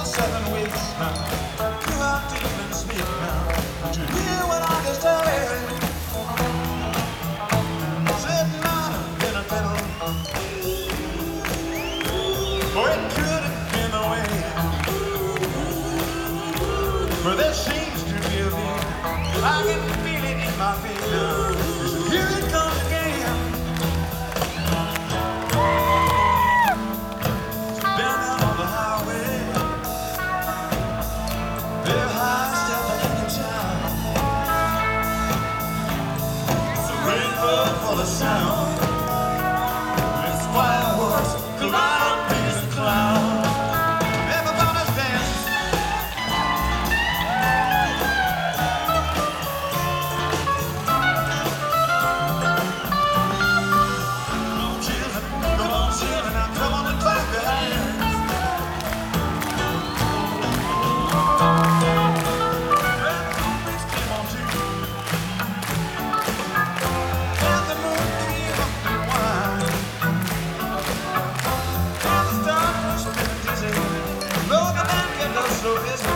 7 weeks now. You are deep and sweet now. But you hear what I just tell you? Sitting on a little fiddle. For it could have been the way. For there seems to be a veil. I can feel it in my feet now. Here it comes again. So down on the highway, their high step in the town. It's a rainbow for the sound. It's fireworks, clouds and clown. Everybody's dancing. Come on, children, now come on and clap your hands. Grab the beats, come on, too. And the moon came up and wine. And the stars were spinning dizzy. Though the band kept us so busy.